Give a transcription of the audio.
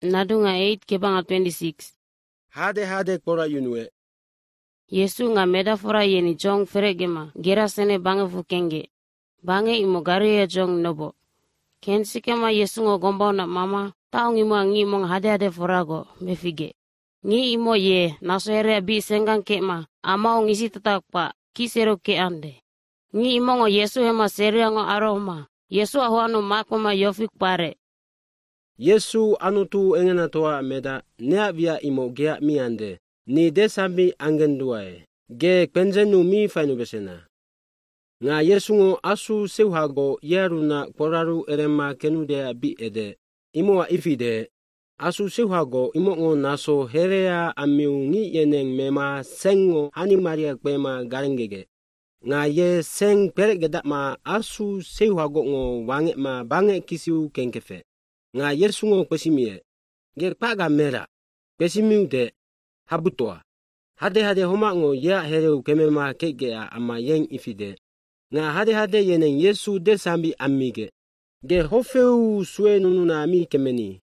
Nadunga 8 kebanga 26. Hade kora yunue. Yesu nga medafora yeni jong feregema gera sene bange fukenge. Bange imo garia jong nobo. Ken sikema Yesu ngo gomba na mama taong imo ngi mong hade forago mefige. Ngi imo ye nasoere bi sengang kema ama ngisi tatak pa kisero ke ande. Ngi imo ngo Yesu hema seria ngo aroma. Yesu ahuano makoma yofik pare. Yesu anutu engena toa meda nea via imo gea miande. Ni desambi angenduae. Ge kpenjenu mi fainu besena. Nga Yesu ngo asu seuhago yeruna koraru erema kenudea bi ede. Imo wa ifide. Asu seuhago imo ngo naso herea amiu ngi yeneng mema sengo hani maria kwema garengege. Nga ye seng peregedak ma asu seuhago ngo wange ma bange kisiu kenkefe. Nga Yesu ngo pesimie. Ger paga mera. Pesimiu de. Habutoa. Hade homa ngo ya hereu kemema kegea ama yeng ifide. Nga hade yeneng Yesu de sambi amige. Ge hofeu sue nununa mi kemeni.